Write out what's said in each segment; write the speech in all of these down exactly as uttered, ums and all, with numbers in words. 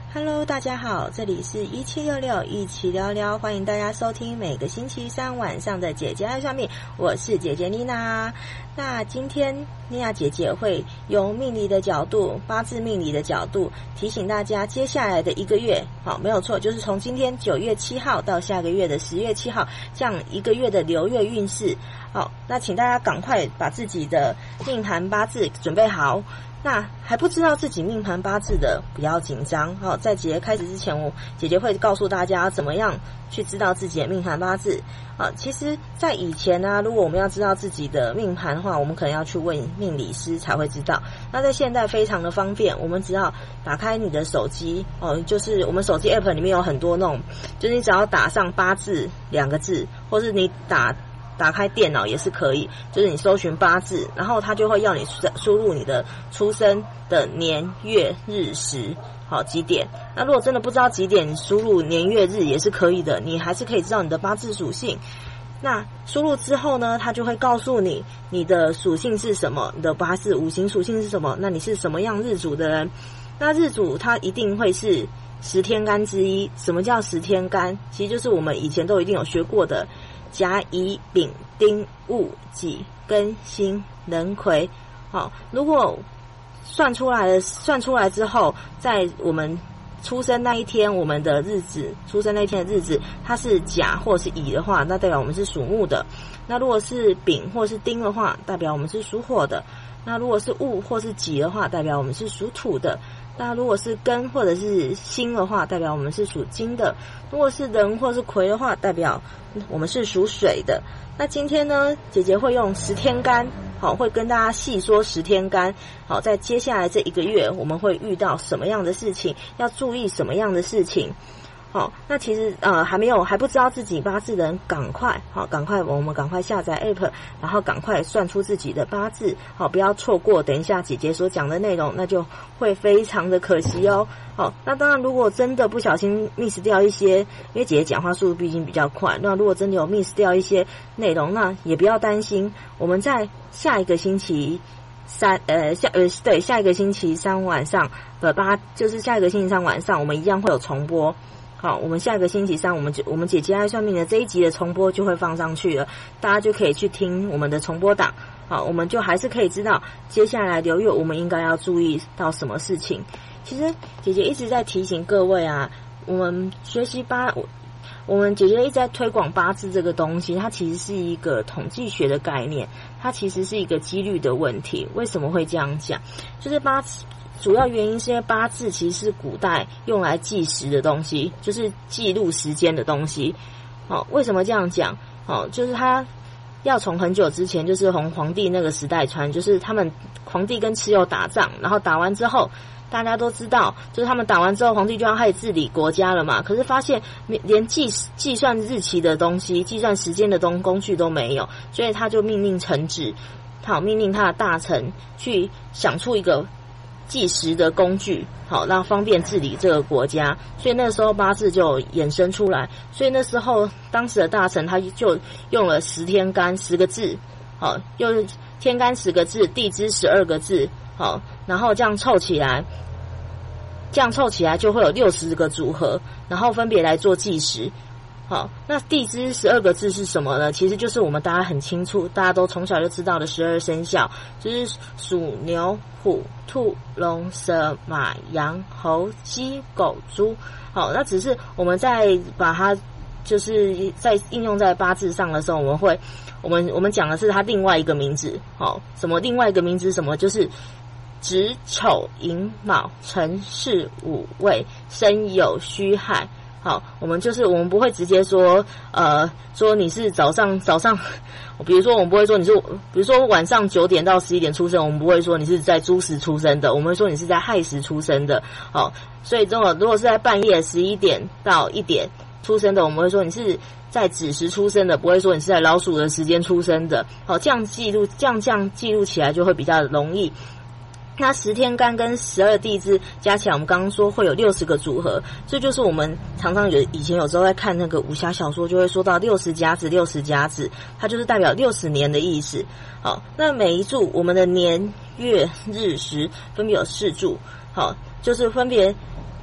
Hello， 大家好，这里是一七六六一起聊聊，欢迎大家收听每个星期三晚上的姐姐爱上面，我是姐姐妮娜。那今天妮娜姐姐会用命理的角度，八字命理的角度提醒大家接下来的一个月，好，没有错，就是从今天九月七号到下个月的十月七号这样一个月的流月运势。好，那请大家赶快把自己的命盘八字准备好。那还不知道自己命盘八字的不要紧张，好，在姐姐开始之前，我姐姐会告诉大家怎么样去知道自己的命盘八字。啊，其实在以前呢、啊，如果我们要知道自己的命盘的话，我们可能要去问命理师才会知道。那在现在非常的方便，我们只要打开你的手机，哦，就是我们手机 app 里面有很多那种，就是你只要打上八字两个字，或是你打打开电脑也是可以，就是你搜寻八字，然后它就会要你输入你的出生的年月日时，好，几点。那如果真的不知道几点，你输入年月日也是可以的，你还是可以知道你的八字属性。那输入之后呢，它就会告诉你你的属性是什么，你的八字五行属性是什么，那你是什么样日主的人。那日主它一定会是十天干之一。什么叫十天干？其实就是我们以前都一定有学过的甲乙丙丁戊己庚辛壬癸。好，如果算出来了，算出来之后，在我们出生那一天，我们的日子，出生那一天的日子，它是甲或是乙的话，那代表我们是属木的。那如果是丙或是丁的话，代表我们是属火的。那如果是戊或是己的话，代表我们是属土的。那如果是庚或者是辛的话，代表我们是属金的。如果是壬或是癸的话，代表我们是属水的。那今天呢，姐姐会用十天干，好，会跟大家细说十天干。好，在接下来这一个月，我们会遇到什么样的事情，要注意什么样的事情。好，那其实呃还没有还不知道自己八字的人，赶快好，赶快我们赶快下载 app， 然后赶快算出自己的八字，好，不要错过等一下姐姐所讲的内容，那就会非常的可惜哦。好，那当然如果真的不小心 miss 掉一些，因为姐姐讲话速度毕竟比较快，那如果真的有 miss 掉一些内容，那也不要担心，我们在下一个星期三呃下呃对下一个星期三晚上的八，就是下一个星期三晚上，我们一样会有重播。好，我们下个星期三，我们我们姐姐爱算命的这一集的重播就会放上去了，大家就可以去听我们的重播档。好，我们就还是可以知道接下来流月我们应该要注意到什么事情。其实姐姐一直在提醒各位啊，我们学习八，我们姐姐一直在推广八字这个东西，它其实是一个统计学的概念，它其实是一个几率的问题。为什么会这样讲？就是八字。主要原因是因为八字其实是古代用来计时的东西，就是记录时间的东西。哦，为什么这样讲？哦，就是它要从很久之前，就是从皇帝那个时代传，就是他们皇帝跟蚩尤打仗，然后打完之后，大家都知道，就是他们打完之后，皇帝就要开始治理国家了嘛。可是发现连计计算日期的东西、计算时间的东工具都没有，所以他就命令臣子，好，命令他的大臣去想出一个计时的工具，好，让方便治理这个国家。所以那时候八字就衍生出来。所以那时候当时的大臣他就用了十天干十个字，好，用天干十个字，地支十二个字，好，然后这样凑起来，这样凑起来就会有六十个组合，然后分别来做计时。好，那地支十二个字是什么呢？其实就是我们大家很清楚，大家都从小就知道的十二生肖，就是属牛、虎、兔、龙、蛇、马、羊、猴、鸡、狗、猪。好，那只是我们在把它就是在应用在八字上的时候，我们会我们我们讲的是它另外一个名字。好，什么另外一个名字？什么就是子丑寅卯辰巳午未申酉戌亥。好，我们就是我们不会直接说呃说你是早上早上，比如说我们不会说你是比如说晚上九点到十一点出生，我们不会说你是在猪时出生的，我们会说你是在亥时出生的。好，所以这种如果是在半夜十一点到一点出生的，我们会说你是在子时出生的，不会说你是在老鼠的时间出生的。好，这样记录这样这样记录起来就会比较容易。那十天干跟十二地支加起来，我们刚刚说会有六十个组合，这就是我们常常有以前有时候在看那个武侠小说，就会说到六十甲子，六十甲子，它就是代表六十年的意思。好，那每一柱我们的年月日时分别有四柱，好，就是分别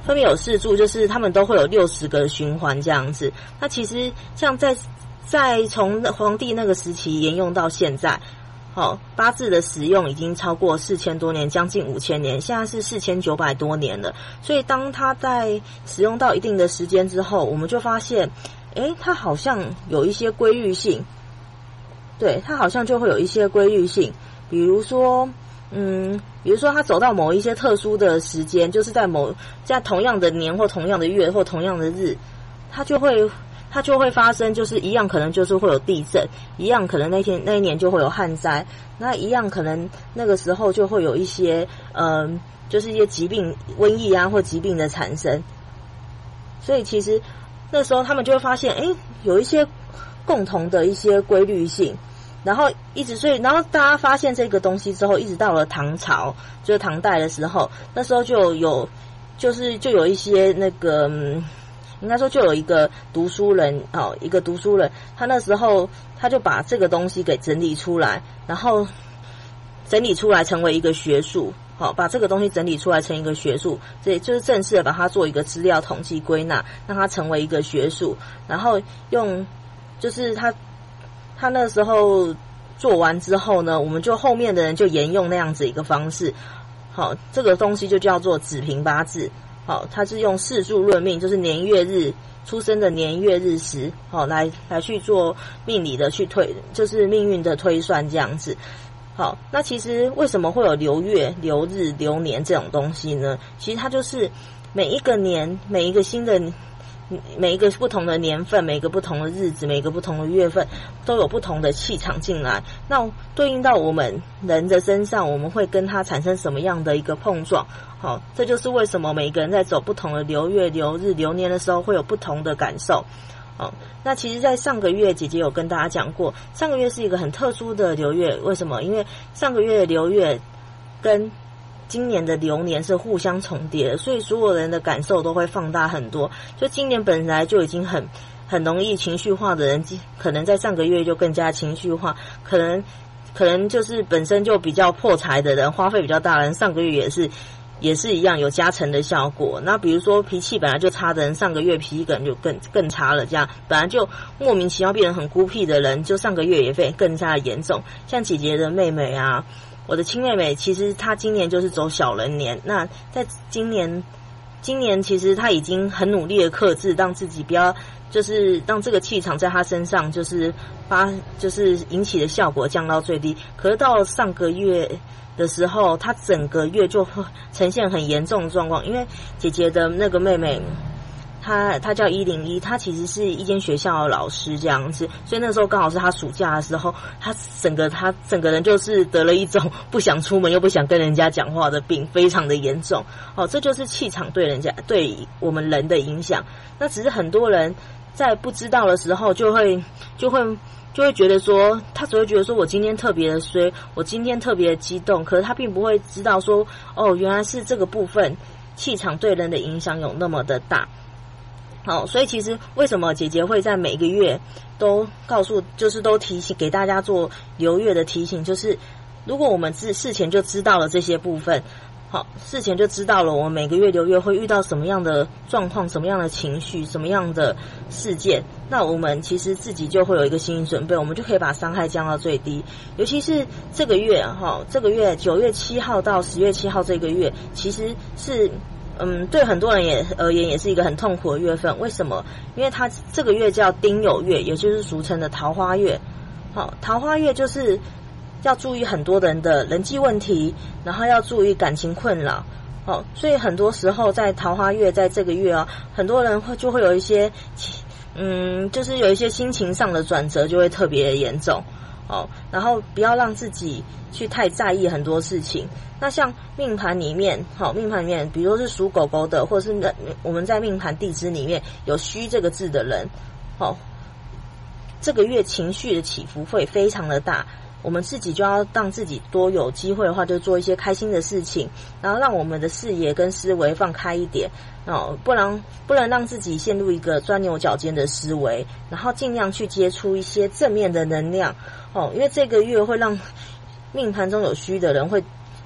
分别有四柱，就是他们都会有六十个循环这样子。那其实像在在从黄帝那个时期沿用到现在，哦，八字的使用已经超过四千多年，将近五千年，现在是四千九百多年了。所以当它在使用到一定的时间之后，我们就发现，诶，它好像有一些规律性。对，它好像就会有一些规律性，比如说，嗯，比如说它走到某一些特殊的时间，就是在某在同样的年或同样的月或同样的日，它就会。它就会发生，就是一样可能就是会有地震，一样可能那天那一年就会有旱灾，那一样可能那个时候就会有一些嗯、呃，就是一些疾病、瘟疫啊或疾病的产生。所以其实那时候他们就会发现，诶，有一些共同的一些规律性，然后一直所以然后大家发现这个东西之后，一直到了唐朝，就是唐代的时候，那时候就有就是就有一些那个。嗯应该说就有一个读书人哦，一个读书人，他那时候他就把这个东西给整理出来，然后整理出来成为一个学术，好、哦，把这个东西整理出来成一个学术，这就是正式的把它做一个资料统计归纳，让它成为一个学术，然后用就是他他那时候做完之后呢，我们就后面的人就沿用那样子一个方式，好、哦，这个东西就叫做子平八字。好，它是用四柱论命，就是年月日出生的年月日时，好来来去做命理的去推，就是命运的推算这样子。好，那其实为什么会有流月、流日、流年这种东西呢？其实它就是每一个年、每一个新的、每一个不同的年份、每个不同的日子、每个不同的月份，都有不同的气场进来。那对应到我们人的身上，我们会跟它产生什么样的一个碰撞？好，这就是为什么每个人在走不同的流月、流日、流年的时候，会有不同的感受。好，那其实在上个月姐姐有跟大家讲过，上个月是一个很特殊的流月，为什么？因为上个月的流月跟今年的流年是互相重叠的，所以所有人的感受都会放大很多。就今年本来就已经很很容易情绪化的人，可能在上个月就更加情绪化，可能可能就是本身就比较破财的人，花费比较大的人，上个月也是也是一样有加成的效果。那比如说脾气本来就差的人，上个月脾气可能就更更差了，这样本来就莫名其妙变成很孤僻的人，就上个月也会更加严重。像姐姐的妹妹啊，我的亲妹妹，其实她今年就是走小人年，那在今年今年其实她已经很努力的克制，让自己不要就是让这个气场在她身上就是把就是引起的效果降到最低。可是到上个月的时候，她整个月就呈现很严重的状况，因为姐姐的那个妹妹她她叫一零一，她其实是一间学校的老师这样子，所以那时候刚好是她暑假的时候，她整个她整个人就是得了一种不想出门又不想跟人家讲话的病，非常的严重。哦，这就是气场对人家对我们人的影响。那只是很多人在不知道的时候就会就会就会觉得说，他只会觉得说我今天特别的衰，我今天特别的激动，可是他并不会知道说，哦，原来是这个部分气场对人的影响有那么的大。好，所以其实为什么姐姐会在每个月都告诉，就是都提醒给大家做流月的提醒，就是如果我们事事前就知道了这些部分，好，事前就知道了我们每个月流月会遇到什么样的状况、什么样的情绪、什么样的事件，那我们其实自己就会有一个心理准备，我们就可以把伤害降到最低。尤其是这个月哈，这个月九月七号到十月七号这个月，其实是嗯，对很多人也而言也是一个很痛苦的月份。为什么？因为它这个月叫丁酉月，也就是俗称的桃花月。好，桃花月就是要注意很多人的人际问题，然后要注意感情困扰。好，所以很多时候在桃花月，在这个月啊，很多人会就会有一些嗯，就是有一些心情上的转折，就会特别严重。哦，然后不要让自己去太在意很多事情。那像命盘里面，好，命盘里面，比如说是属狗狗的，或者是我们在命盘地支里面有戌这个字的人，好，这个月情绪的起伏会非常的大。我们自己就要让自己多有机会的话，就做一些开心的事情，然后让我们的视野跟思维放开一点哦，不然不能让自己陷入一个钻牛角尖的思维，然后尽量去接触一些正面的能量哦，因为这个月会让命盘中有虚的人会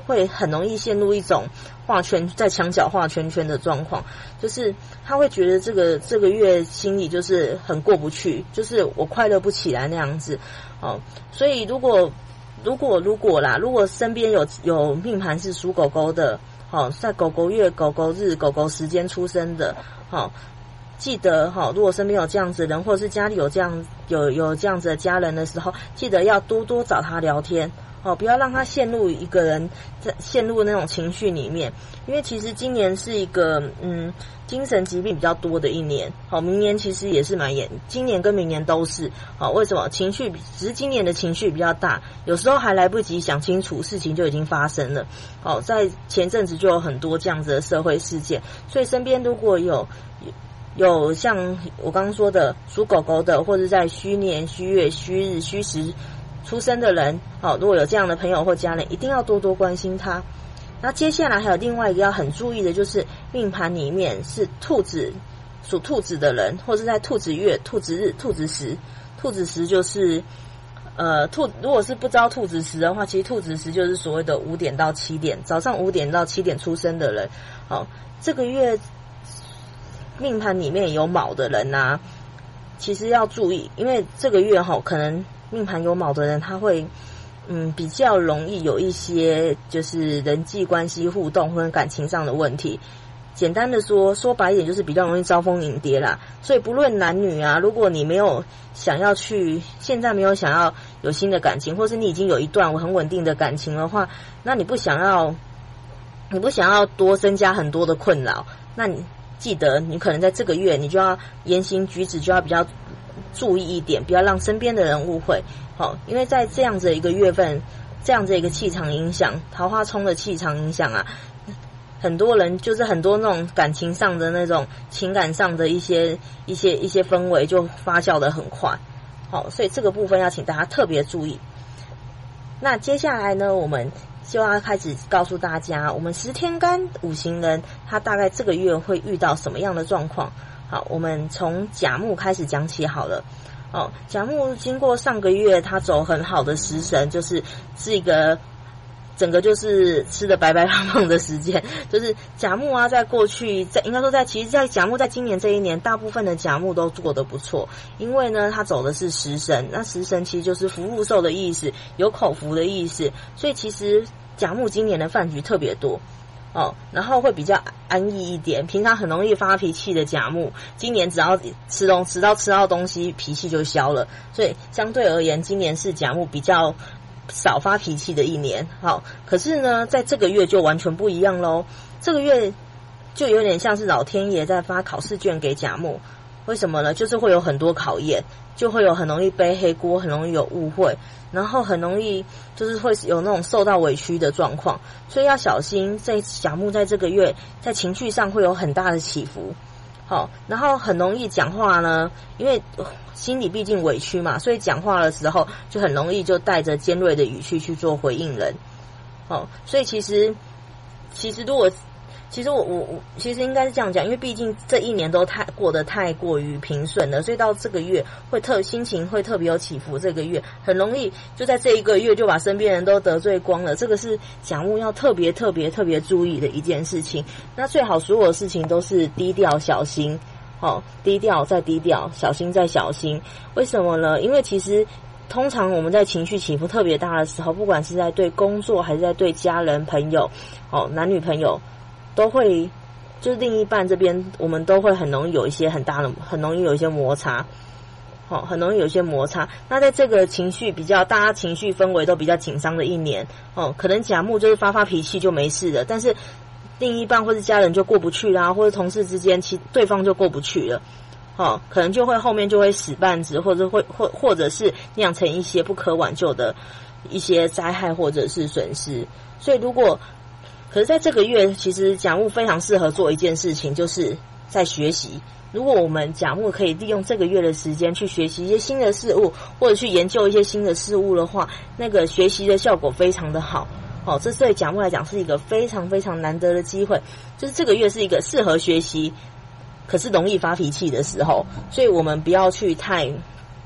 会很容易陷入一种画圈在墙角画圈圈的状况，就是他会觉得这个这个月心里就是很过不去，就是我快乐不起来那样子哦。所以如果如果如果啦，如果身边有有命盘是属狗狗的，哦，在狗狗月、狗狗日、狗狗时间出生的，哦。记得哈，如果身边有这样子的人，或者是家里有这样有有这样子的家人的时候，记得要多多找他聊天哦，不要让他陷入一个人在陷入那种情绪里面。因为其实今年是一个嗯精神疾病比较多的一年，好，明年其实也是蛮严，今年跟明年都是好。为什么？情绪只是今年的情绪比较大，有时候还来不及想清楚，事情就已经发生了。好，在前阵子就有很多这样子的社会事件，所以身边如果有。有像我刚刚说的属狗狗的，或者在虚年、虚月、虚日、虚时出生的人，好，如果有这样的朋友或家人，一定要多多关心他。那接下来还有另外一个要很注意的，就是命盘里面是兔子、属兔子的人，或是在兔子月、兔子日、兔子时。兔子时就是呃兔，如果是不知道兔子时的话，其实兔子时就是所谓的五点到七点，早上五点到七点出生的人。好，这个月。命盘里面有卯的人啊，其实要注意，因为这个月哈，可能命盘有卯的人，他会嗯比较容易有一些就是人际关系互动或者感情上的问题。简单的说，说白一点就是比较容易招蜂引蝶啦。所以不论男女啊，如果你没有想要去，现在没有想要有新的感情，或是你已经有一段很稳定的感情的话，那你不想要，你不想要多增加很多的困扰，那你。记得你可能在这个月，你就要言行举止就要比较注意一点，不要让身边的人误会。好，因为在这样子一个月份，这样子一个气场影响，桃花冲的气场影响啊，很多人就是很多那种感情上的那种情感上的一些一些一些氛围就发酵得很快。好，所以这个部分要请大家特别注意。那接下来呢，我们就要开始告诉大家，我们十天干五行人他大概这个月会遇到什么样的状况。好，我们从甲木开始讲起好了。哦，甲木经过上个月他走很好的食神，就是是一个整个就是吃的白白胖胖的时间，就是甲木啊，在过去在应该说在其实在甲木在今年这一年，大部分的甲木都做得不错，因为呢他走的是食神，那食神其实就是福禄寿的意思，有口福的意思，所以其实甲木今年的饭局特别多哦，然后会比较安逸一点，平常很容易发脾气的甲木，今年只要吃东吃到吃到东西，脾气就消了，所以相对而言，今年是甲木比较少发脾气的一年。好，可是呢，在这个月就完全不一样咯，这个月就有点像是老天爷在发考试卷给甲木。为什么呢？就是会有很多考验，就会有很容易背黑锅，很容易有误会，然后很容易就是会有那种受到委屈的状况，所以要小心。在甲木在这个月在情绪上会有很大的起伏。好，然后很容易讲话呢，因为心里毕竟委屈嘛，所以讲话的时候就很容易就带着尖锐的语气去做回应人。好，所以其实其实如果其实我我我其实应该是这样讲，因为毕竟这一年都太过得太过于平顺了，所以到这个月会特心情会特别有起伏，这个月很容易就在这一个月就把身边人都得罪光了，这个是甲木要特别特别特别注意的一件事情。那最好所有的事情都是低调小心，哦，低调再低调，小心再小心。为什么呢？因为其实通常我们在情绪起伏特别大的时候，不管是在对工作还是在对家人朋友，哦，男女朋友都会，就是另一半这边，我们都会很容易有一些很大的，很容易有一些摩擦，好，很容易有一些摩擦。那在这个情绪比较，大家情绪氛围都比较紧张的一年，哦，可能甲木就是发发脾气就没事了，但是另一半或是家人就过不去啦，或者同事之间，其对方就过不去了，哦，可能就会后面就会死绊子，或者会或或者是酿成一些不可挽救的一些灾害或者是损失。所以如果可是在这个月，其实甲木非常适合做一件事情，就是在学习。如果我们甲木可以利用这个月的时间去学习一些新的事物，或者去研究一些新的事物的话，那个学习的效果非常的好。哦，这对甲木来讲是一个非常非常难得的机会，就是这个月是一个适合学习，可是容易发脾气的时候，所以我们不要去太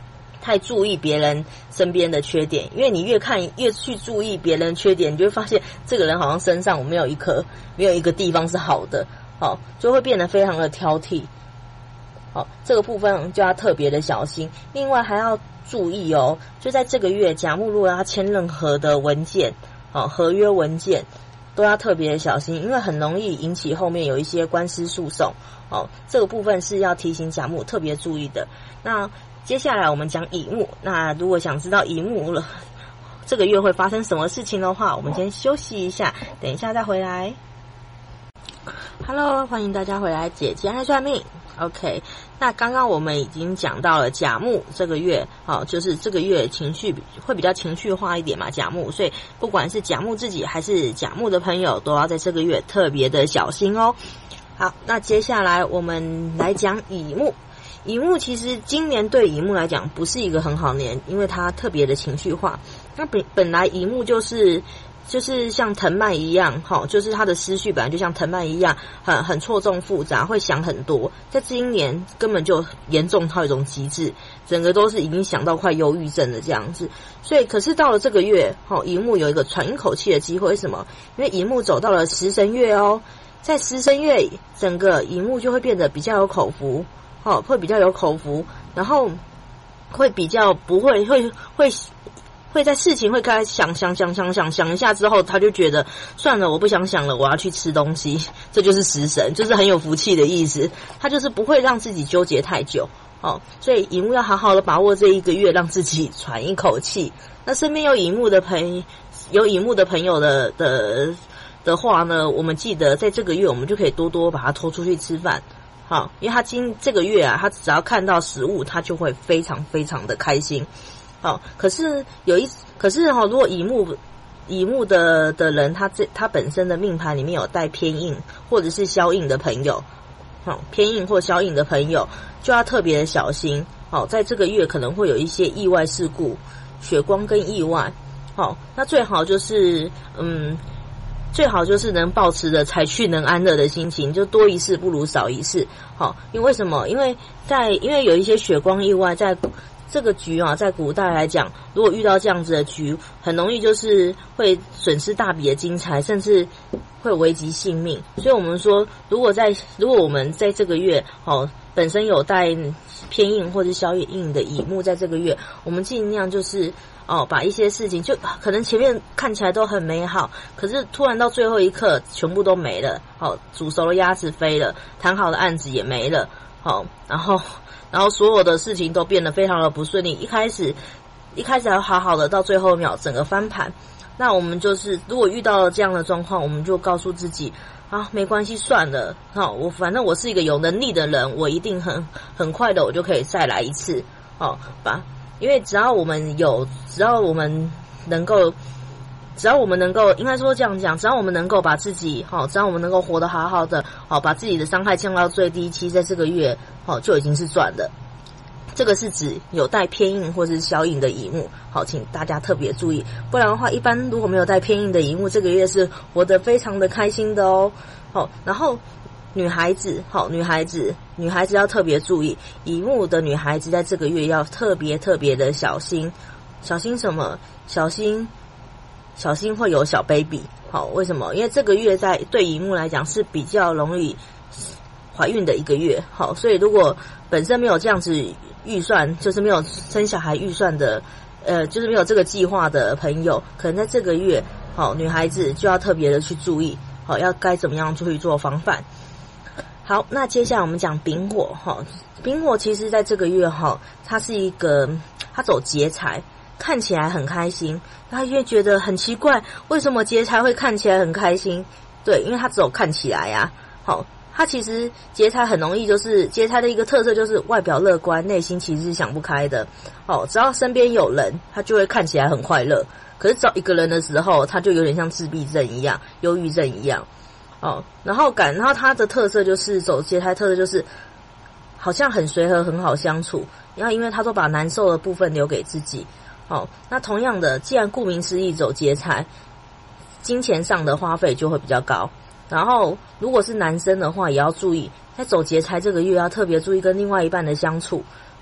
太注意别人身边的缺点，因为你越看越去注意别人的缺点，你就会发现这个人好像身上没有一颗没有一个地方是好的，好，就会变得非常的挑剔。好，这个部分就要特别的小心。另外还要注意哦，就在这个月甲木如果要签任何的文件，好，合约文件都要特别的小心，因为很容易引起后面有一些官司诉讼。哦，这个部分是要提醒甲木特别注意的。那接下来我们讲乙木，那如果想知道乙木了这个月会发生什么事情的话，我们先休息一下，等一下再回来。Hello， 欢迎大家回来，姐姐爱算命。OK， 那刚刚我们已经讲到了甲木这个月，好、哦，就是这个月情绪会比较情绪化一点嘛，甲木，所以不管是甲木自己还是甲木的朋友，都要在这个月特别的小心哦。好，那接下来我们来讲乙木。乙木其实今年对乙木来讲不是一个很好年，因为它特别的情绪化。那本本来乙木就是就是像藤蔓一样，齁，就是他的思绪本来就像藤蔓一样，很很错综复杂，会想很多。在今年根本就严重到一种极致，整个都是已经想到快忧郁症的这样子。所以，可是到了这个月，齁，乙木有一个喘一口气的机会。为什么？因为乙木走到了食神月哦，在食神月，整个乙木就会变得比较有口福，齁，会比较有口福，然后会比较不会会会。会在事情会开始想想想想想想一下之后，他就觉得算了，我不想想了，我要去吃东西。这就是食神，就是很有福气的意思。他就是不会让自己纠结太久哦，所以乙木要好好的把握这一个月，让自己喘一口气。那身边有乙木的朋有乙木的朋友的的的话呢，我们记得在这个月，我们就可以多多把他拖出去吃饭。好，因为他今这个月啊，他只要看到食物，他就会非常非常的开心。好，可是有一，可是哈、哦，如果乙木乙木的的人，他这他本身的命盘里面有带偏印或者是消印的朋友，好、哦，偏印或消印的朋友就要特别的小心。好、哦，在这个月可能会有一些意外事故，血光跟意外。好、哦，那最好就是嗯。最好就是能抱持着才去能安乐的心情，就多一事不如少一事。好，因为为什么？因为在因为有一些血光意外，在这个局啊，在古代来讲，如果遇到这样子的局，很容易就是会损失大笔的金财，甚至会危及性命。所以我们说，如果在如果我们在这个月，哦，本身有带偏印或者消印的乙木，在这个月，我们尽量就是哦，把一些事情就可能前面看起来都很美好，可是突然到最后一刻全部都没了。好，煮熟的鸭子飞了，谈好的案子也没了。好，然后然后所有的事情都变得非常的不顺利。一开始一开始还好好的，到最后一秒整个翻盘。那我们就是如果遇到了这样的状况，我们就告诉自己啊，没关系，算了。好，我反正我是一个有能力的人，我一定很很快的，我就可以再来一次。好，把。因为只要我们有，只要我们能够，只要我们能够，应该说这样讲，只要我们能够把自己，好，只要我们能够活得好好的，好，把自己的伤害降到最低，其实在这个月，好，就已经是赚了。这个是指有带偏印或是消印的乙木，好，请大家特别注意，不然的话，一般如果没有带偏印的乙木，这个月是活得非常的开心的哦。好，然后。女孩子，好，女孩子，女孩子要特别注意，乙木的女孩子在这个月要特别特别的小心，小心什么？小心，小心会有小 baby。好，为什么？因为这个月在对乙木来讲是比较容易怀孕的一个月。好，所以如果本身没有这样子预算，就是没有生小孩预算的，呃，就是没有这个计划的朋友，可能在这个月，好，女孩子就要特别的去注意，好，要该怎么样去做防范。好，那接下来我们讲丙火哈，丙火其实在这个月哈，它是一个它走劫财，看起来很开心，他因为觉得很奇怪，为什么劫财会看起来很开心？对，因为它只有看起来呀、啊。好，它其实劫财很容易，就是劫财的一个特色就是外表乐观，内心其实是想不开的。哦，只要身边有人，他就会看起来很快乐。可是找一个人的时候，他就有点像自闭症一样，忧郁症一样。哦，然后感，然后它的特色就是走劫财特色就是好像很随和，很好相处。然后因为他都把难受的部分留给自己。哦，那同样的，既然顾名思义走劫财，金钱上的花费就会比较高。然后如果是男生的话，也要注意，在走劫财这个月要特别注意跟另外一半的相处。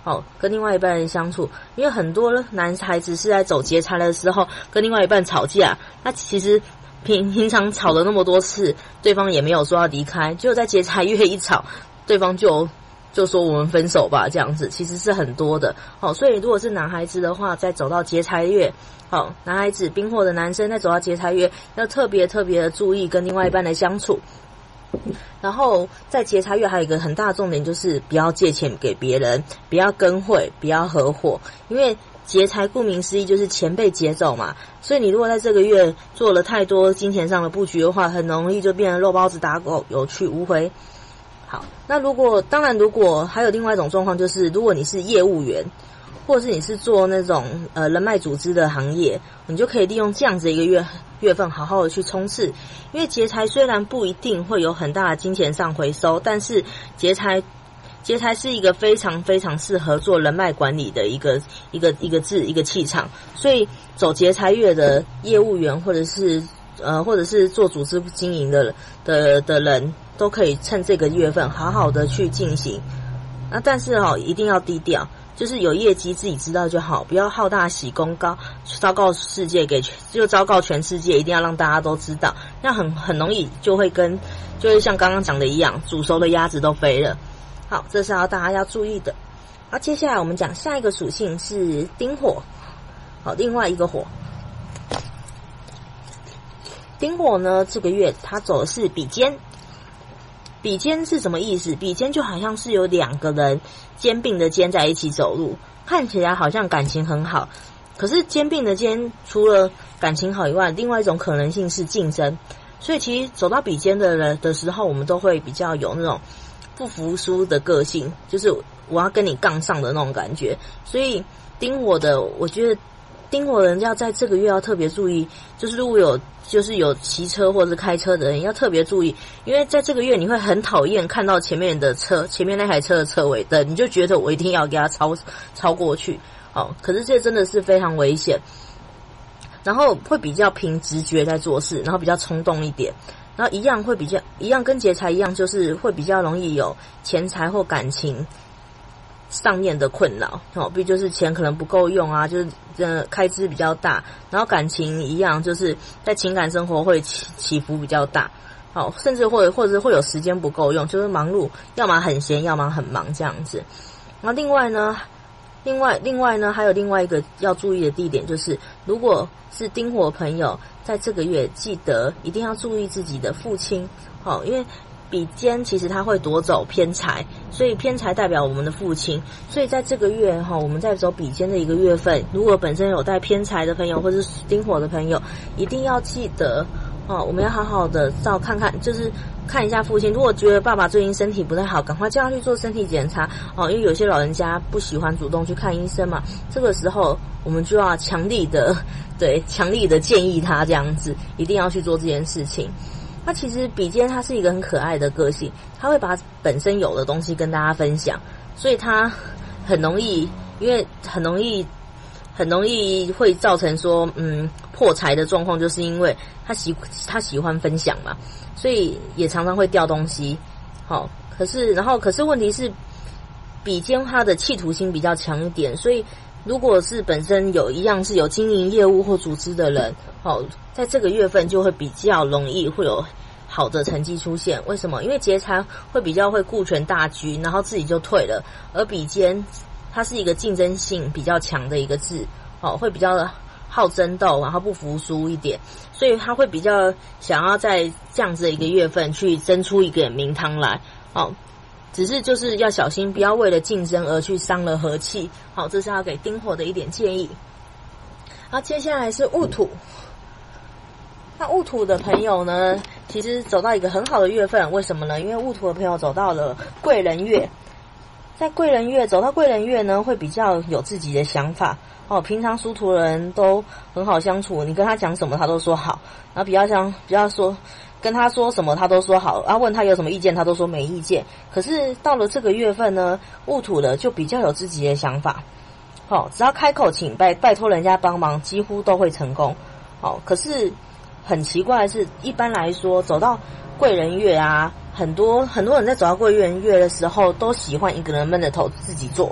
哦，跟另外一半人相处，因为很多男孩子是在走劫财的时候跟另外一半吵架，那其实平平常吵了那么多次，对方也没有说要离开，就在劫财月一吵，对方就就说我们分手吧，这样子其实是很多的。哦，所以如果是男孩子的话，在走到劫财月，哦，男孩子兵祸的男生在走到劫财月，要特别特别的注意跟另外一半的相处。然后在劫财月还有一个很大的重点，就是不要借钱给别人，不要跟会，不要合伙，因为劫财顾名思义就是钱被劫走嘛，所以你如果在这个月做了太多金钱上的布局的话，很容易就变成肉包子打狗，有去无回。好，那如果当然如果还有另外一种状况，就是如果你是业务员，或者是你是做那种呃人脉组织的行业，你就可以利用这样子一个月月份好好的去冲刺。因为劫财虽然不一定会有很大的金钱上回收，但是劫财劫财是一个非常非常适合做人脉管理的一个一个一个字一个气场，所以走劫财月的业务员或者是呃或者是做组织经营的的的人，都可以趁这个月份好好的去进行。那但是哦，一定要低调。就是有业绩自己知道就好，不要好大喜功高，昭告世界给就昭告全世界，一定要让大家都知道，那很很容易就会跟就会像刚刚讲的一样，煮熟的鸭子都飞了。好，这是要大家要注意的。好，接下来我们讲下一个属性是丁火。好，另外一个火，丁火呢，这个月它走的是比肩。比肩是什么意思？比肩就好像是有两个人肩并的肩在一起走路，看起来好像感情很好，可是肩并的肩除了感情好以外，另外一种可能性是竞争。所以其实走到比肩的人的时候，我们都会比较有那种不服输的个性，就是我要跟你杠上的那种感觉。所以丁火的，我觉得丁火人要在这个月要特别注意，就是如果有就是有骑车或者是开车的人要特别注意，因为在这个月你会很讨厌看到前面的车，前面那台车的车尾灯，你就觉得我一定要给他超超过去。哦，可是这真的是非常危险。然后会比较凭直觉在做事，然后比较冲动一点，然后一样会比较一样跟劫财一样，就是会比较容易有钱财或感情上面的困扰。哦，比如就是钱可能不够用啊，就是呃开支比较大，然后感情一样，就是在情感生活会起起伏比较大。好，甚至或者或者会有时间不够用，就是忙碌，要么很闲，要么很忙这样子。然后另外呢，另外另外呢，还有另外一个要注意的地点，就是如果是丁火朋友，在这个月记得一定要注意自己的父亲。好，因为比肩其实它会夺走偏财，所以偏财代表我们的父亲，所以在这个月哈，我们在走比肩的一个月份，如果本身有带偏财的朋友或者是丁火的朋友，一定要记得哦，我们要好好的照看看，就是看一下父亲。如果觉得爸爸最近身体不太好，赶快叫他去做身体检查哦，因为有些老人家不喜欢主动去看医生嘛，这个时候我们就要强力的对强力的建议他这样子，一定要去做这件事情。那其实比肩他是一个很可爱的个性，他会把本身有的东西跟大家分享，所以他很容易，因为很容易很容易会造成说嗯破财的状况，就是因为他喜他喜欢分享嘛，所以也常常会掉东西。好，可是然后可是问题是比肩他的企图心比较强一点，所以如果是本身有一样是有经营业务或组织的人，好，在这个月份就会比较容易会有好的成绩出现。为什么？因为劫财会比较会顾全大局，然后自己就退了，而比肩它是一个竞争性比较强的一个字，哦，会比较好争斗，然后不服输一点，所以他会比较想要在这样子的一个月份去争出一个名堂来。哦，只是就是要小心，不要为了竞争而去伤了和气。好，这是要给丁火的一点建议。好，接下来是戊土。那戊土的朋友呢，其实走到一个很好的月份，为什么呢？因为戊土的朋友走到了贵人月，在贵人月走到贵人月呢，会比较有自己的想法哦。平常属土的人都很好相处，你跟他讲什么他都说好，然后比较像比较说跟他说什么他都说好，然后问他有什么意见他都说没意见。可是到了这个月份呢，戊土的就比较有自己的想法，好、哦，只要开口请拜拜托人家帮忙，几乎都会成功。好、哦，可是很奇怪的是，一般来说走到贵人月啊，很多很多人在走到贵人月的时候，都喜欢一个人闷着头自己做，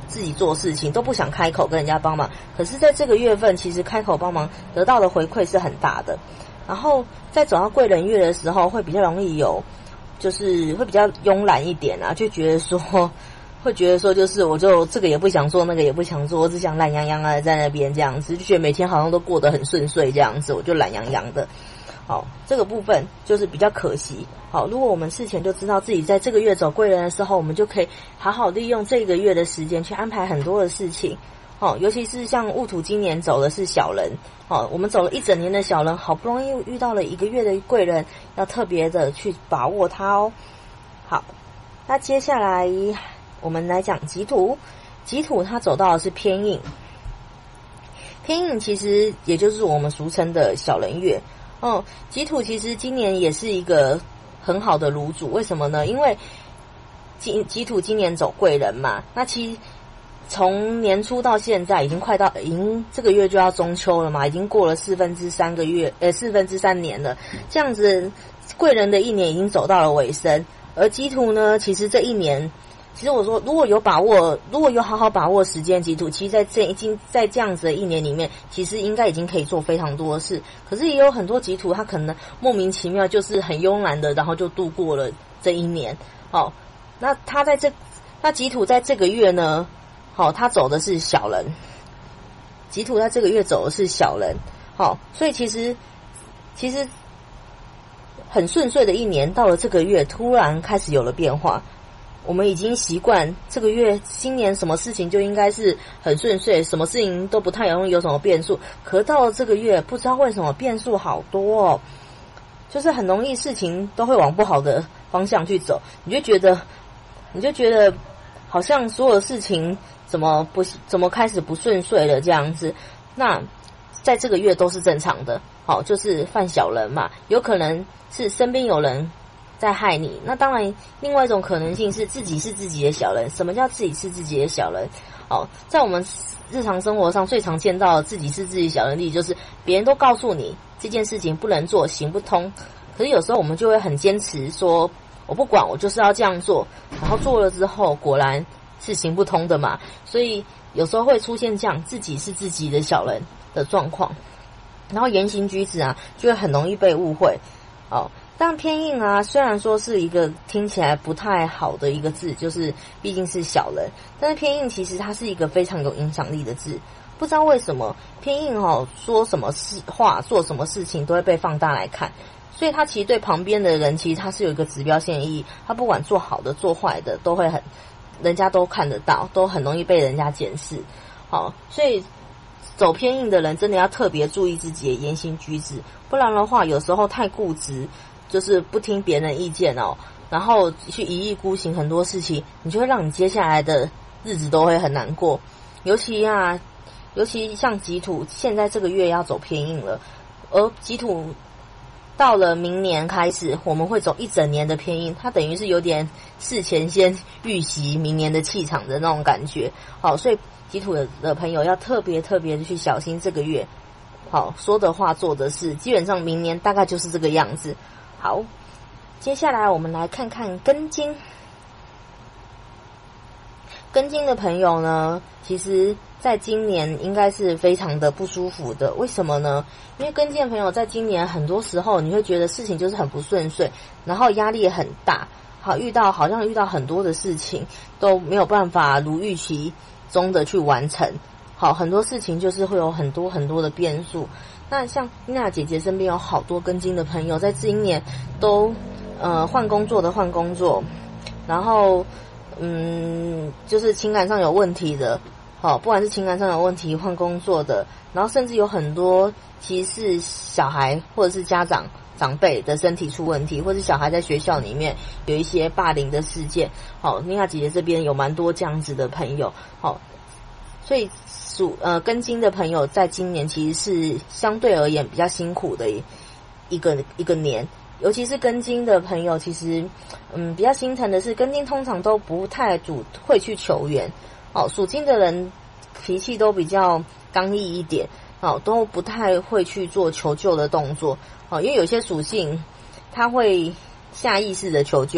自己做事情，都不想开口跟人家帮忙。可是在这个月份，其实开口帮忙得到的回馈是很大的。然后在走到贵人月的时候，会比较容易有，就是会比较慵懒一点啊，就觉得说，会觉得说，就是我就这个也不想做，那个也不想做，我只想懒洋洋的在那边这样子，就觉得每天好像都过得很顺遂这样子，我就懒洋洋的。好，这个部分就是比较可惜。好，如果我们事前就知道自己在这个月走贵人的时候，我们就可以好好利用这个月的时间去安排很多的事情。好，尤其是像戊土今年走的是小人，好，我们走了一整年的小人，好不容易遇到了一个月的贵人，要特别的去把握它哦。好，那接下来我们来讲己土，己土它走到的是偏印，偏印其实也就是我们俗称的小人月。哦，己土其实今年也是一个很好的炉主，为什么呢？因为己己土今年走贵人嘛，那其实从年初到现在，已经快到，已经这个月就要中秋了嘛，已经过了四分之三个月，呃，四分之三年了。这样子，贵人的一年已经走到了尾声，而己土呢，其实这一年。其实我说，如果有把握，如果有好好把握时间，己土其实在这已经在这样子的一年里面，其实应该已经可以做非常多的事。可是也有很多己土，他可能莫名其妙就是很慵懒的，然后就度过了这一年。哦，那他在这，那己土在这个月呢，好、哦，他走的是小人，己土在这个月走的是小人。好、哦，所以其实其实很顺遂的一年，到了这个月突然开始有了变化。我们已经习惯这个月新年什么事情就应该是很顺遂，什么事情都不太容易有什么变数。可到了这个月，不知道为什么变数好多哦，就是很容易事情都会往不好的方向去走。你就觉得，你就觉得好像所有的事情怎么不怎么开始不顺遂了这样子。那在这个月都是正常的，好，就是犯小人嘛，有可能是身边有人在害你。那当然另外一种可能性是自己是自己的小人。什么叫自己是自己的小人？哦，在我们日常生活上最常见到的自己是自己小人例，就是别人都告诉你这件事情不能做，行不通，可是有时候我们就会很坚持说我不管，我就是要这样做，然后做了之后果然是行不通的嘛。所以有时候会出现这样自己是自己的小人的状况，然后言行举止啊就会很容易被误会。哦，但偏印啊，虽然说是一个听起来不太好的一个字，就是毕竟是小人，但是偏印其实它是一个非常有影响力的字。不知道为什么偏印哦，说什么事话做什么事情都会被放大来看，所以它其实对旁边的人其实它是有一个指标性的意义。它不管做好的做坏的都会很，人家都看得到，都很容易被人家检视。好，所以走偏印的人真的要特别注意自己的言行举止，不然的话有时候太固执，就是不听别人意见哦，然后去一意孤行很多事情，你就会让你接下来的日子都会很难过。尤其啊，尤其像己土现在这个月要走偏印了，而己土到了明年开始我们会走一整年的偏印，它等于是有点事前先预习明年的气场的那种感觉。好，所以己土的朋友要特别特别的去小心这个月，好，说的话做的事，基本上明年大概就是这个样子。好，接下来我们来看看庚金。庚金的朋友呢，其实在今年应该是非常的不舒服的。为什么呢？因为庚金的朋友在今年很多时候你会觉得事情就是很不顺遂，然后压力也很大，好，遇到好像遇到很多的事情都没有办法如预期中的去完成。好，很多事情就是会有很多很多的变数。那像妮娜姐姐身边有好多庚金的朋友，在今年都呃换工作的换工作，然后嗯就是情感上有问题的，好，不管是情感上有问题换工作的，然后甚至有很多其实是小孩或者是家长长辈的身体出问题，或是小孩在学校里面有一些霸凌的事件。好，妮娜姐姐这边有蛮多这样子的朋友。好，所以属呃庚金的朋友在今年其实是相对而言比较辛苦的一个一个年。尤其是庚金的朋友，其实嗯比较心疼的是，庚金通常都不太主会去求援。哦，属金的人脾气都比较刚毅一点，哦，都不太会去做求救的动作。哦，因为有些属性他会下意识的求救，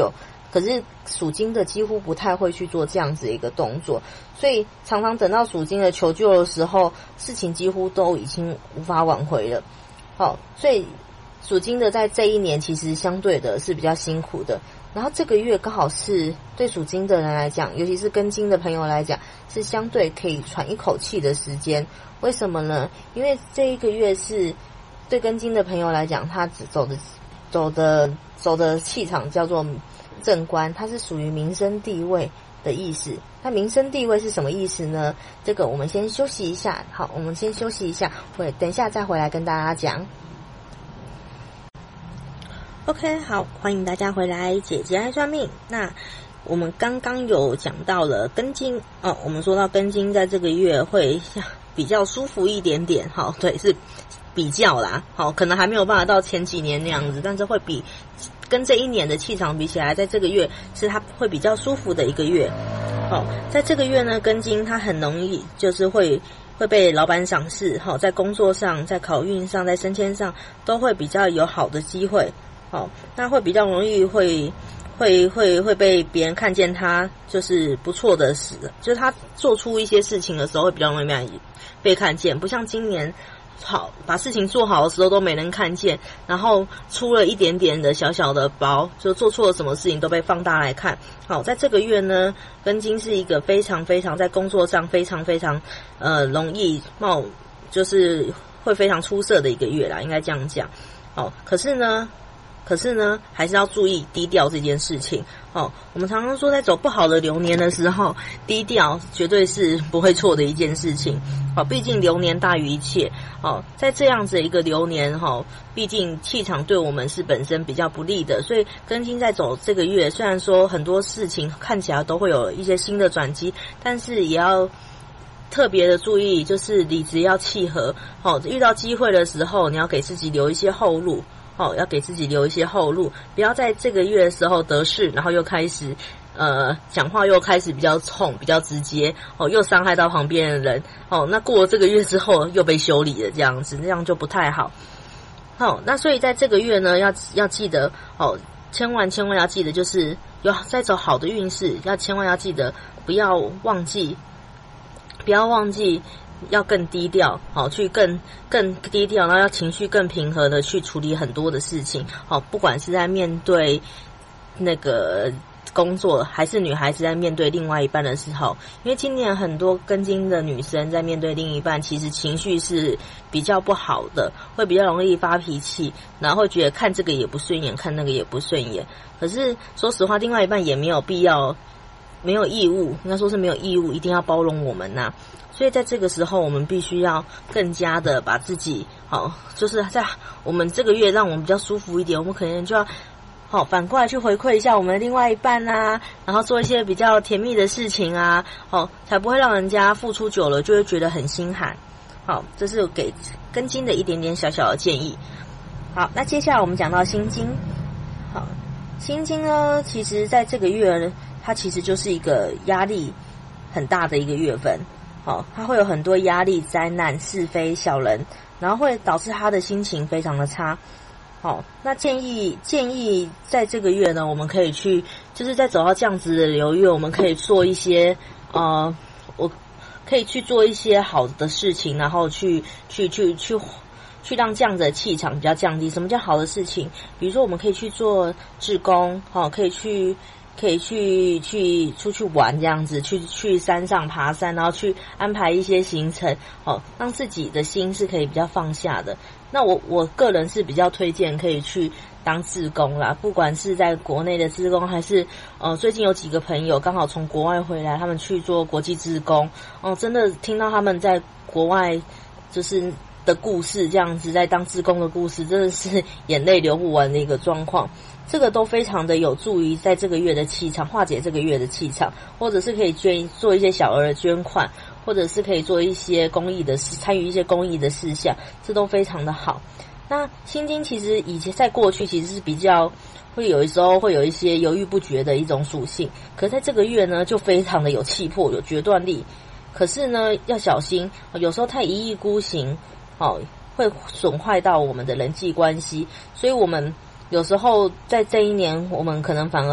可是属金的几乎不太会去做这样子的一个动作，所以常常等到属金的求救的时候，事情几乎都已经无法挽回了。好，所以属金的在这一年其实相对的是比较辛苦的。然后这个月刚好是对属金的人来讲，尤其是庚金的朋友来讲，是相对可以喘一口气的时间。为什么呢？因为这一个月是对庚金的朋友来讲，他只走的走的走的气场叫做正官，它是属于民生地位的意思。那民生地位是什么意思呢？这个我们先休息一下。好，我们先休息一下，会等一下再回来跟大家讲。OK， 好，欢迎大家回来，姐姐爱算命。那我们刚刚有讲到了庚金哦，我们说到庚金在这个月会比较舒服一点点，好，对，是比较啦，好，可能还没有办法到前几年那样子，但是会比跟这一年的气场比起来，在这个月是它会比较舒服的一个月。好，在这个月呢，庚金它很容易就是会会被老板赏识，好，在工作上、在考运上、在升迁上都会比较有好的机会。好，那会比较容易会会会会被别人看见他就是不错的事，就是他做出一些事情的时候会比较容易被看见，不像今年好把事情做好的时候都没人看见，然后出了一点点的小小的包，就做错了什么事情都被放大来看。好，在这个月呢，庚金是一个非常非常在工作上非常非常呃容易冒就是会非常出色的一个月啦，应该这样讲。好，可是呢可是呢，还是要注意低调这件事情。哦，我们常常说，在走不好的流年的时候，低调绝对是不会错的一件事情。哦，毕竟流年大于一切。哦，在这样子的一个流年，哈、哦，毕竟气场对我们是本身比较不利的，所以庚金在走这个月，虽然说很多事情看起来都会有一些新的转机，但是也要特别的注意，就是理直要契合。哦，遇到机会的时候，你要给自己留一些后路。哦，要给自己留一些后路，不要在这个月的时候得势，然后又开始呃讲话又开始比较冲、比较直接，哦，又伤害到旁边的人，哦，那过了这个月之后又被修理了，这样子，这样就不太好。好、哦，那所以在这个月呢，要要记得哦，千万千万要记得，就是有在走好的运势，要千万要记得，不要忘记，不要忘记。要更低调，好，去更更低调，然后要情绪更平和的去处理很多的事情，好，不管是在面对那个工作，还是女孩子在面对另外一半的时候，因为今年很多庚金的女生在面对另一半，其实情绪是比较不好的，会比较容易发脾气，然后会觉得看这个也不顺眼，看那个也不顺眼。可是说实话，另外一半也没有必要，没有义务，应该说是没有义务一定要包容我们呐、啊。所以在这个时候，我们必须要更加的把自己好，就是在我们这个月让我们比较舒服一点，我们可能就要好反过来去回馈一下我们的另外一半啊，然后做一些比较甜蜜的事情啊，好，才不会让人家付出久了就会觉得很心寒。好，这是给庚金的一点点小小的建议。好，那接下来我们讲到辛金。好，辛金呢，其实在这个月呢，它其实就是一个压力很大的一个月份。好，他会有很多压力、灾难、是非、小人，然后会导致他的心情非常的差。好，那建议建议在这个月呢，我们可以去，就是在走到这样子的流月，我们可以做一些呃，我可以去做一些好的事情，然后去去去去去让这样的气场比较降低。什么叫好的事情？比如说我们可以去做志工，好，可以去。可以去去出去玩这样子，去去山上爬山，然后去安排一些行程，哦，让自己的心是可以比较放下的。那我我个人是比较推荐可以去当志工啦，不管是在国内的志工，还是呃最近有几个朋友刚好从国外回来，他们去做国际志工，哦、呃，真的听到他们在国外就是的故事，这样子在当志工的故事，真的是眼泪流不完的一个状况。这个都非常的有助于在这个月的气场，化解这个月的气场，或者是可以捐做一些小额的捐款，或者是可以做一些公益的事，参与一些公益的事项，这都非常的好。那辛金其实以前在过去其实是比较会有的时候会有一些犹豫不决的一种属性，可是在这个月呢就非常的有气魄，有决断力。可是呢要小心，有时候太一意孤行，哦，会损坏到我们的人际关系，所以我们有时候在这一年，我们可能反而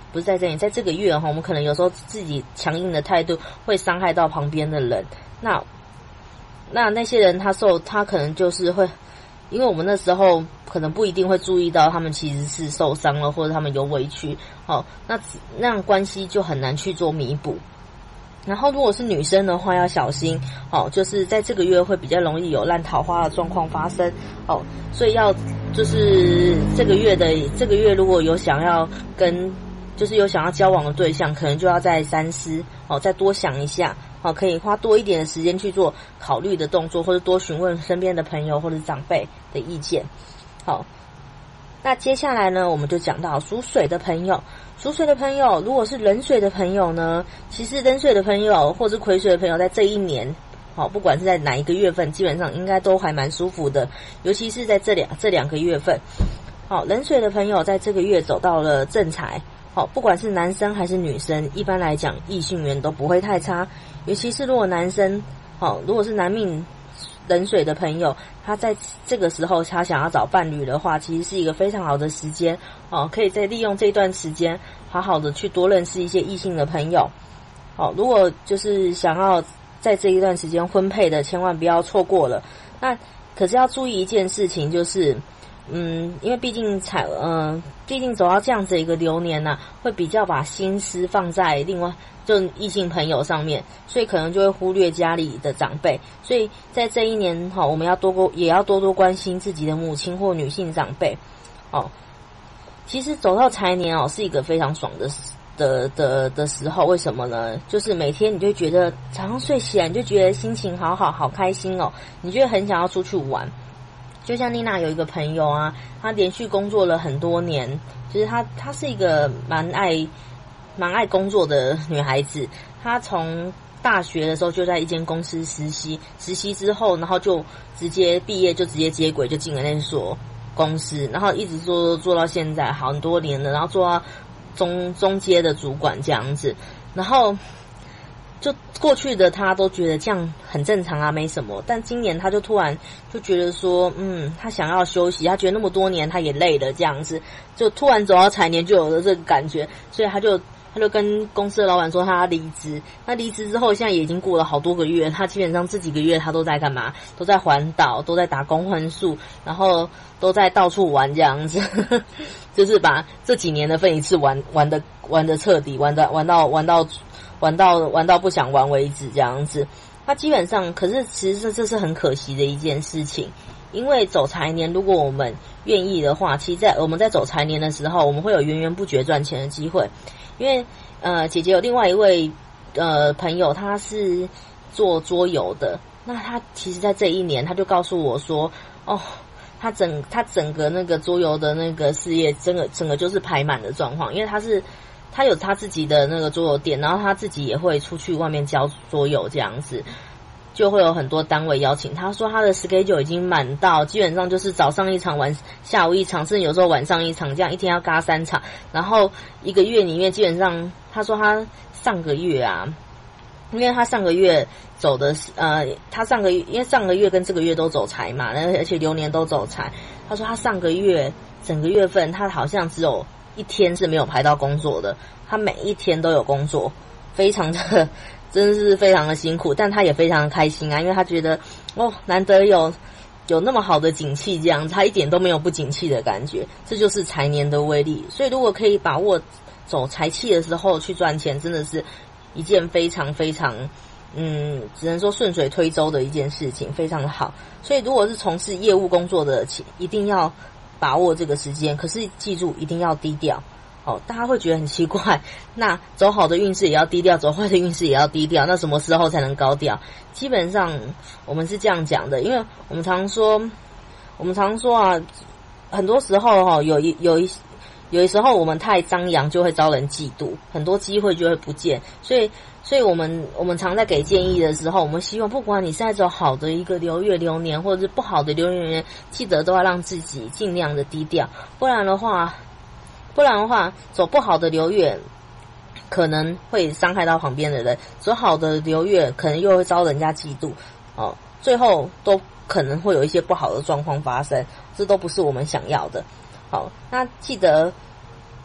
不是在这里，在这个月哈，我们可能有时候自己强硬的态度会伤害到旁边的人。那那那些人他受他可能就是会，因为我们那时候可能不一定会注意到他们其实是受伤了，或者他们有委屈，哦，那那样关系就很难去做弥补。然后如果是女生的话要小心哦，就是在这个月会比较容易有烂桃花的状况发生哦，所以要就是这个月的这个月如果有想要跟就是有想要交往的对象，可能就要再三思哦，再多想一下哦，可以花多一点的时间去做考虑的动作，或者多询问身边的朋友或者长辈的意见。好，那接下来呢，我们就讲到属水的朋友。属水的朋友，如果是壬水的朋友呢，其实壬水的朋友或是癸水的朋友，在这一年，好，不管是在哪一个月份，基本上应该都还蛮舒服的，尤其是在这两这两个月份。好，壬水的朋友在这个月走到了正财，好，不管是男生还是女生，一般来讲异性缘都不会太差，尤其是如果男生，好，如果是男命壬水的朋友，他在这个时候他想要找伴侣的话，其实是一个非常好的时间哦，可以再利用这段时间好好的去多认识一些异性的朋友哦。如果就是想要在这一段时间婚配的，千万不要错过了。那可是要注意一件事情，就是嗯，因为毕竟彩呃，毕竟走到这样子一个流年呢、啊，会比较把心思放在另外就异性朋友上面，所以可能就会忽略家里的长辈。所以在这一年哈，我们要多多也要多多关心自己的母亲或女性长辈。哦，其实走到财年哦，是一个非常爽的的的的时候。为什么呢？就是每天你就觉得早上睡起来，你就觉得心情好好好开心哦，你就会很想要出去玩。就像妮娜有一个朋友啊，她连续工作了很多年，就是她她是一个蛮爱蛮爱工作的女孩子。她从大学的时候就在一间公司实习，实习之后，然后就直接毕业就直接接轨就进了那所公司，然后一直做做到现在好多年了，然后做到中中阶的主管这样子，然后。就过去的他都觉得这样很正常啊，没什么。但今年他就突然就觉得说，嗯，他想要休息，他觉得那么多年他也累了，这样子，就突然走到财年就有了这个感觉，所以他就他就跟公司的老板说他要离职。那离职之后，现在也已经过了好多个月，他基本上这几个月他都在干嘛？都在环岛，都在打工换宿，然后都在到处玩这样子，就是把这几年的份一次玩玩的玩的彻底，玩的玩到玩到。玩到玩到不想玩为止这样子。那基本上可是其实这是很可惜的一件事情，因为走财年如果我们愿意的话，其实在我们在走财年的时候，我们会有源源不绝赚钱的机会。因为呃姐姐有另外一位呃朋友，他是做桌游的，那他其实在这一年他就告诉我说，哦，他整他整个那个桌游的那个事业整个整个就是排满的状况，因为他是他有他自己的那个桌游店，然后他自己也会出去外面教桌游这样子，就会有很多单位邀请他。说他的 schedule 已经满到基本上就是早上一场晚下午一场，甚至有时候晚上一场，这样一天要嘎三场。然后一个月里面基本上他说他上个月啊，因为他上个月走的呃他上个月因为上个月跟这个月都走财嘛，而且流年都走财。他说他上个月整个月份他好像只有一天是没有排到工作的，他每一天都有工作，非常的真的是非常的辛苦，但他也非常的开心啊，因为他觉得哦，难得有有那么好的景气这样，他一点都没有不景气的感觉，这就是财年的威力。所以如果可以把握走财气的时候去赚钱，真的是一件非常非常嗯，只能说顺水推舟的一件事情，非常的好。所以如果是从事业务工作的，一定要把握这个时间，可是记住一定要低调哦。大家会觉得很奇怪，那走好的运势也要低调，走坏的运势也要低调，那什么时候才能高调？基本上我们是这样讲的，因为我们常说我们常说啊，很多时候哈、哦、有一有一有的时候我们太张扬就会招人嫉妒，很多机会就会不见。所以所以我们我们常在给建议的时候，我们希望不管你是在走好的一个流月流年，或者是不好的流年，记得都要让自己尽量的低调，不然的话不然的话走不好的流月可能会伤害到旁边的人，走好的流月可能又会招人家嫉妒哦，最后都可能会有一些不好的状况发生，这都不是我们想要的。好，那记得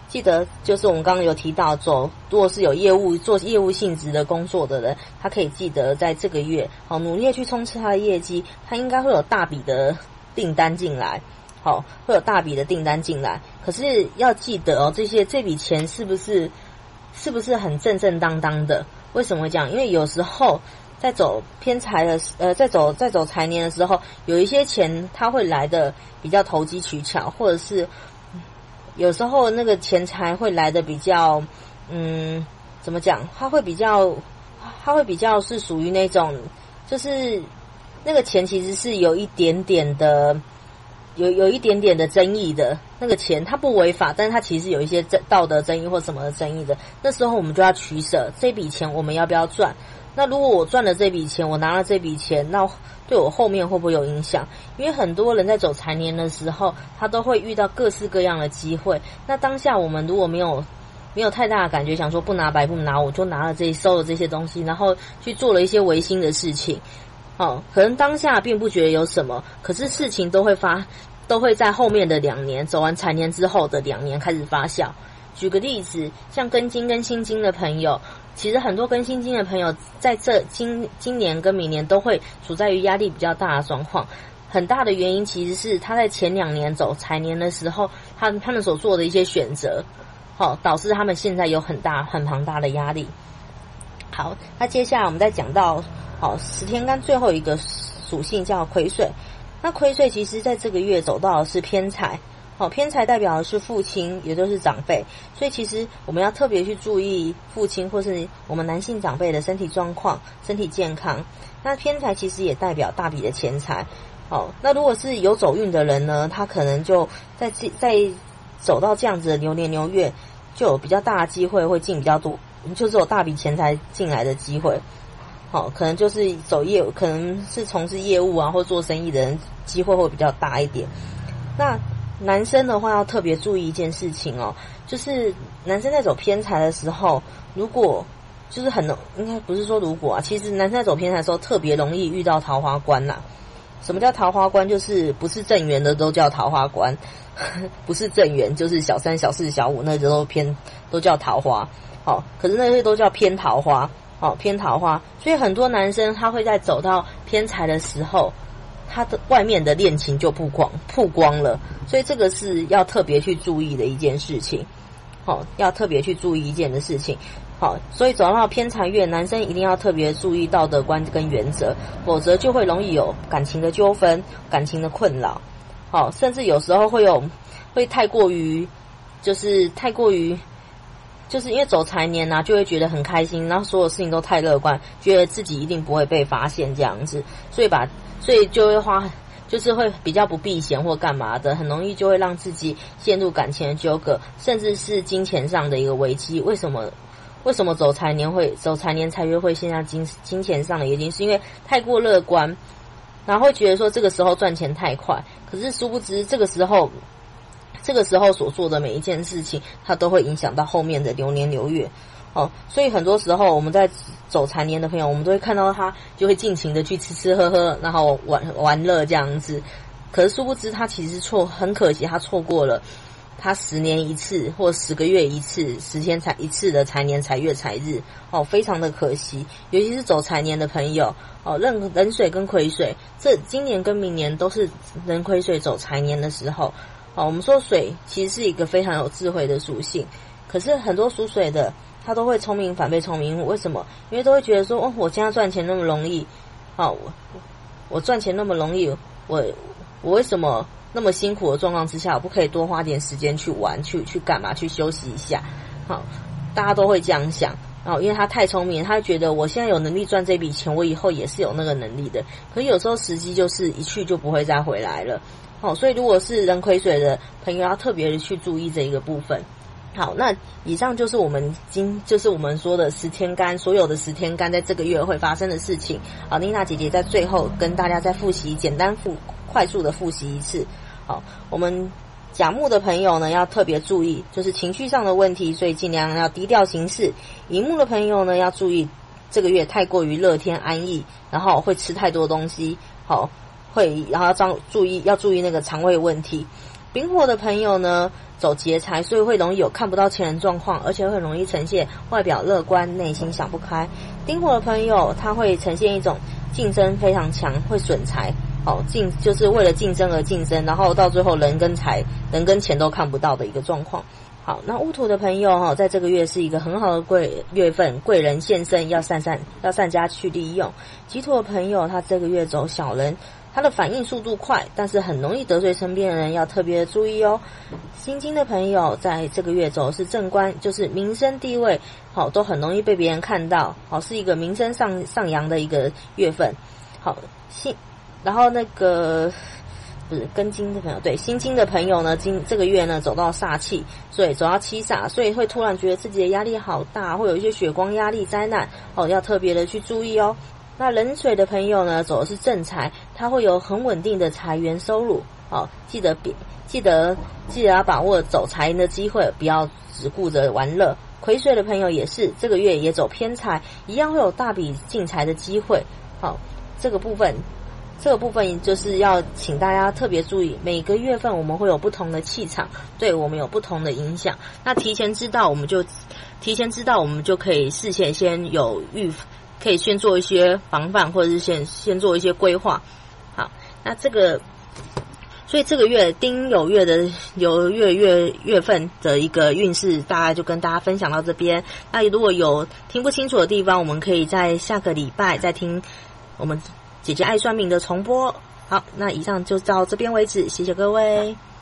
记得就是我们刚刚有提到，走如果是有业务做业务性质的工作的人，他可以记得在这个月好努力去冲刺他的业绩，他应该会有大笔的订单进来，好会有大笔的订单进来。可是要记得哦，这些这笔钱是不是是不是很正正当当的？为什么会这样？因为有时候在走偏财的呃，在走在走财年的时候，有一些钱它会来的比较投机取巧，或者是有时候那个钱财会来的比较嗯，怎么讲？它会比较它会比较是属于那种，就是那个钱其实是有一点点的有有一点点的争议的，那个钱它不违法，但是它其实有一些道德争议或什么的争议的。那时候我们就要取舍，这笔钱我们要不要赚？那如果我赚了这笔钱，我拿了这笔钱，那对我后面会不会有影响？因为很多人在走财年的时候，他都会遇到各式各样的机会。那当下我们如果没有没有太大的感觉，想说不拿白不拿，我就拿了这收了这些东西，然后去做了一些违心的事情。哦，可能当下并不觉得有什么，可是事情都会发，都会在后面的两年走完财年之后的两年开始发酵。举个例子，像庚金跟辛金的朋友，其实很多庚辛金的朋友在这今今年跟明年都会处在于压力比较大的状况。很大的原因其实是他在前两年走财年的时候，他他们所做的一些选择，好、哦、导致他们现在有很大很庞大的压力。好，那接下来我们再讲到好十天干最后一个属性叫癸水。那癸水其实在这个月走到的是偏财。好，偏财代表的是父亲，也就是长辈，所以其实我们要特别去注意父亲或是我们男性长辈的身体状况、身体健康。那偏财其实也代表大笔的钱财。好，那如果是有走运的人呢，他可能就在在走到这样子的流年流月，就有比较大的机会会进比较多，就是有大笔钱财进来的机会。好，可能就是走业务，可能是从事业务啊或做生意的人，机会会比较大一点。那男生的话要特别注意一件事情哦，就是男生在走偏财的时候，如果就是很应该不是说如果啊，其实男生在走偏财的时候特别容易遇到桃花关啦。什么叫桃花关？就是不是正缘的都叫桃花关，不是正缘就是小三、小四、小五，那都偏都叫桃花。好，可是那些都叫偏桃花。好，偏桃花，所以很多男生他会在走到偏财的时候，他的外面的恋情就曝光曝光了，所以这个是要特别去注意的一件事情。好，要特别去注意一件的事情。好，所以走到偏财月，男生一定要特别注意道德观跟原则，否则就会容易有感情的纠纷、感情的困扰。好，甚至有时候会有会太过于，就是太过于。就是因为走财年啊，就会觉得很开心，然后所有事情都太乐观，觉得自己一定不会被发现这样子，所以把所以就会花，就是会比较不避嫌或干嘛的，很容易就会让自己陷入感情的纠葛，甚至是金钱上的一个危机。为什么？为什么走财年会走财年财月会现在金金钱上的原因，是因为太过乐观，然后会觉得说这个时候赚钱太快，可是殊不知这个时候。这个时候所做的每一件事情，它都会影响到后面的流年流月。哦，所以很多时候我们在走财年的朋友，我们都会看到他就会尽情的去吃吃喝喝，然后玩玩乐这样子。可是殊不知他其实错，很可惜他错过了他十年一次或十个月一次、十天才一次的财年财月财日。哦，非常的可惜。尤其是走财年的朋友，哦，壬壬水跟癸水，这今年跟明年都是壬癸水走财年的时候。好，我们说水其实是一个非常有智慧的属性，可是很多属水的他都会聪明反被聪明。为什么？因为都会觉得说，哦，我现在赚钱那么容易，好，我我赚钱那么容易，我我为什么那么辛苦的状况之下，我不可以多花点时间去玩，去去干嘛，去休息一下？好，大家都会这样想。然后因为他太聪明，他觉得我现在有能力赚这笔钱，我以后也是有那个能力的。可是有时候时机就是一去就不会再回来了。好，所以如果是壬癸水的朋友，要特别的去注意这一个部分。好，那以上就是我们今就是我们说的十天干，所有的十天干在这个月会发生的事情。好，妮娜姐姐在最后跟大家再复习，简单复快速的复习一次。好，我们甲木的朋友呢要特别注意，就是情绪上的问题，所以尽量要低调行事。乙木的朋友呢要注意，这个月太过于乐天安逸，然后会吃太多东西。好。会，然后要注意要注意那个肠胃问题。 丙火的朋友呢走劫财，所以会容易有看不到钱人状况，而且会容易呈现外表乐观，内心想不开。丁火的朋友他会呈现一种竞争非常强，会损财，好竞就是为了竞争而竞争，然后到最后人跟财人跟钱都看不到的一个状况。好，那戊土的朋友哈，在这个月是一个很好的贵月份，贵人现身，要善善要善加去利用。己土的朋友，他这个月走小人，他的反应速度快，但是很容易得罪身边的人，要特别注意哦。辛金的朋友在这个月走是正官，就是名声地位好都很容易被别人看到，好是一个名声上上扬的一个月份。好，辛然后那个。不是跟金的朋友，对辛金的朋友呢，今这个月呢走到煞气，所以走到七煞，所以会突然觉得自己的压力好大，会有一些血光压力灾难哦，要特别的去注意哦。那壬水的朋友呢，走的是正财，他会有很稳定的财源收入哦，记得记得记得要把握走财的机会，不要只顾着玩乐。癸水的朋友也是这个月也走偏财，一样会有大笔进财的机会。好、哦，这个部分。这个部分就是要请大家特别注意，每个月份我们会有不同的气场，对我们有不同的影响。那提前知道，我们就提前知道，我们就可以事先先有预，可以先做一些防范，或者是先先做一些规划。好，那这个，所以这个月丁酉月的酉月月月份的一个运势，大概就跟大家分享到这边。那如果有听不清楚的地方，我们可以在下个礼拜再听我们姐姐爱算命的重播。好，那以上就到这边为止，谢谢各位。